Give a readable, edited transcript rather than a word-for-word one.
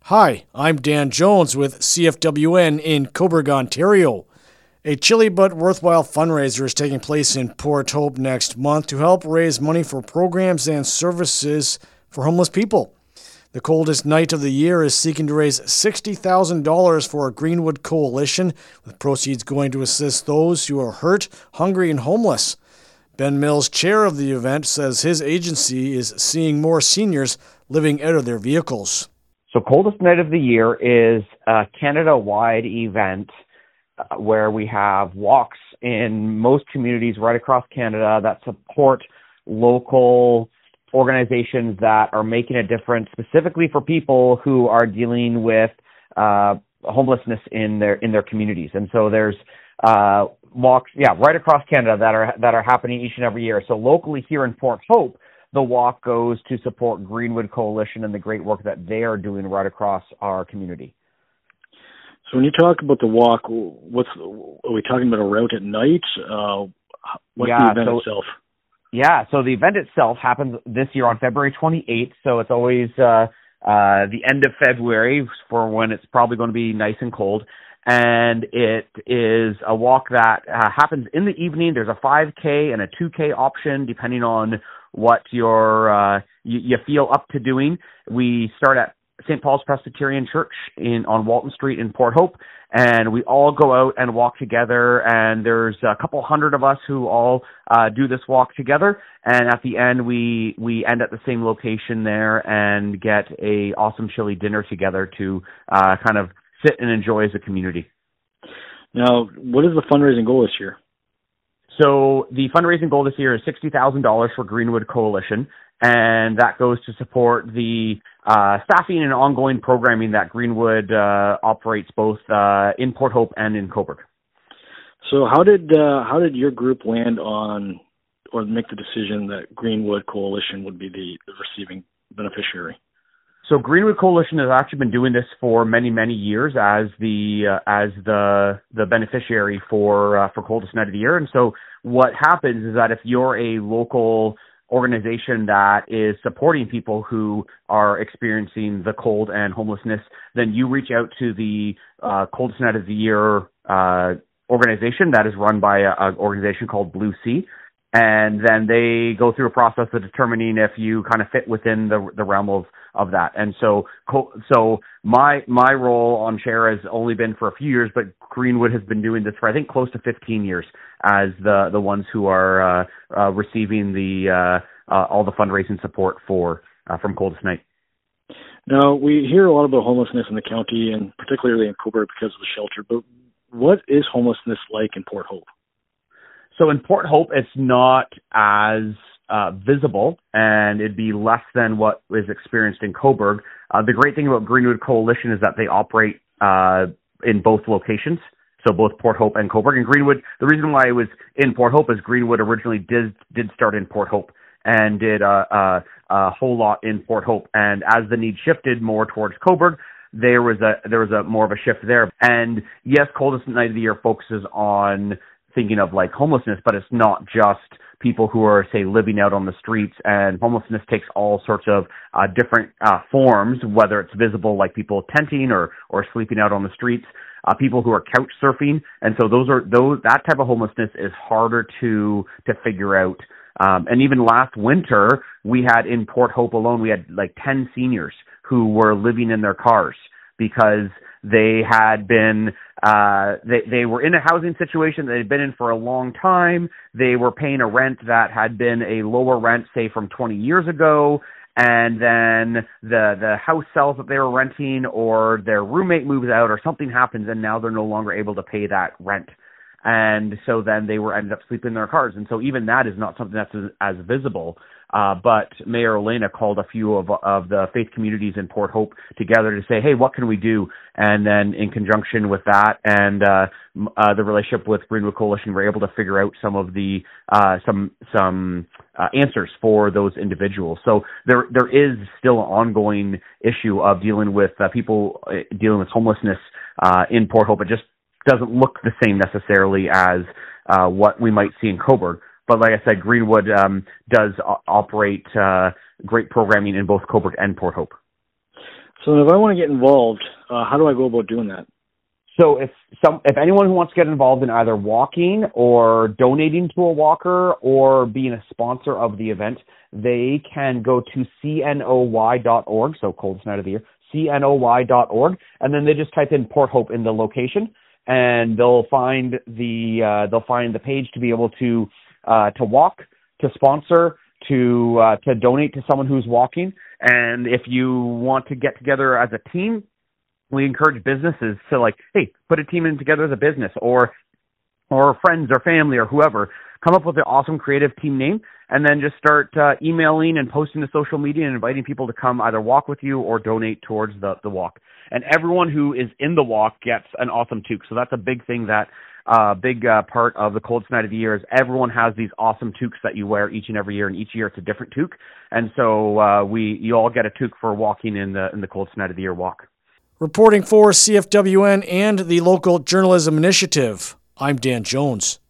Hi, I'm Dan Jones with CFWN in Cobourg, Ontario. A chilly but worthwhile fundraiser is taking place in Port Hope next month to help raise money for programs and services for homeless people. The coldest night of the year is seeking to raise $60,000 for a Greenwood Coalition, with proceeds going to assist those who are hurt, hungry, and homeless. Ben Mills, chair of the event, says his agency is seeing more seniors living out of their vehicles. So Coldest Night of the Year is a Canada-wide event where we have walks in most communities right across Canada that support local organizations that are making a difference specifically for people who are dealing with homelessness in their communities. And so there's walks, right across Canada that are happening each and every year. So locally here in Port Hope, the walk goes to support Greenwood Coalition and the great work that they are doing right across our community. So when you talk about the walk, are we talking about a route at night? What's the event itself? Yeah, so the event itself happens this year on February 28th, so it's always the end of February for when it's probably going to be nice and cold. And it is a walk that happens in the evening. There's a 5K and a 2K option depending on what you feel up to doing. We start at St. Paul's Presbyterian Church on Walton Street in Port Hope, and we all go out and walk together, and there's a couple hundred of us who all do this walk together, and at the end we end at the same location there and get a awesome chili dinner together to kind of sit and enjoy as a community. Now, what is the fundraising goal this year? So the fundraising goal this year is $60,000 for Greenwood Coalition, and that goes to support the staffing and ongoing programming that Greenwood operates both in Port Hope and in Cobourg. So how did your group land on or make the decision that Greenwood Coalition would be the receiving beneficiary? So Greenwood Coalition has actually been doing this for many, many years as the beneficiary for Coldest Night of the Year. And so what happens is that if you're a local organization that is supporting people who are experiencing the cold and homelessness, then you reach out to the Coldest Night of the Year organization that is run by an organization called Blue Sea. And then they go through a process of determining if you kind of fit within the realm of that. And so my role on chair has only been for a few years, but Greenwood has been doing this for I think close to 15 years as the ones who are receiving all the fundraising support from Coldest Night. Now, we hear a lot about homelessness in the county and particularly in Cobourg because of the shelter, but what is homelessness like in Port Hope? So in Port Hope, it's not as visible, and it'd be less than what is experienced in Cobourg. The great thing about Greenwood Coalition is that they operate in both locations, so both Port Hope and Cobourg. And Greenwood, the reason why it was in Port Hope is Greenwood originally did start in Port Hope and did a whole lot in Port Hope. And as the need shifted more towards Cobourg, there was a more of a shift there. And yes, Coldest Night of the Year focuses on thinking of like homelessness, but it's not just people who are, say, living out on the streets, and homelessness takes all sorts of different forms, whether it's visible like people tenting or sleeping out on the streets, people who are couch surfing. And so that type of homelessness is harder to figure out. And even last winter, we had in Port Hope alone, we had like 10 seniors who were living in their cars because they had been, they were in a housing situation that they'd been in for a long time. They were paying a rent that had been a lower rent, say, from 20 years ago. And then the house sells that they were renting, or their roommate moves out, or something happens, and now they're no longer able to pay that rent. And so then they ended up sleeping in their cars. And so even that is not something that's as visible. But Mayor Elena called a few of the faith communities in Port Hope together to say, hey, what can we do? And then in conjunction with that and the relationship with Greenwood Coalition, we're able to figure out some of the some answers for those individuals. So there is still an ongoing issue of dealing with people dealing with homelessness in Port Hope. It just doesn't look the same necessarily as what we might see in Cobourg. But like I said, Greenwood does operate great programming in both Cobourg and Port Hope. So if I want to get involved, how do I go about doing that? So if anyone who wants to get involved in either walking or donating to a walker or being a sponsor of the event, they can go to cnoy.org, so coldest night of the year, cnoy.org, and then they just type in Port Hope in the location, and they'll find the page to be able to walk, to sponsor, to donate to someone who's walking. And if you want to get together as a team, we encourage businesses to hey, put a team in together as a business, or friends or family or whoever. Come up with an awesome creative team name, and then just start emailing and posting to social media and inviting people to come either walk with you or donate towards the walk. And everyone who is in the walk gets an awesome toque. So that's a big thing that part of the coldest night of the year is everyone has these awesome toques that you wear each and every year, and each year it's a different toque. And so you all get a toque for walking in the coldest night of the year walk. Reporting for CFWN and the Local Journalism Initiative, I'm Dan Jones.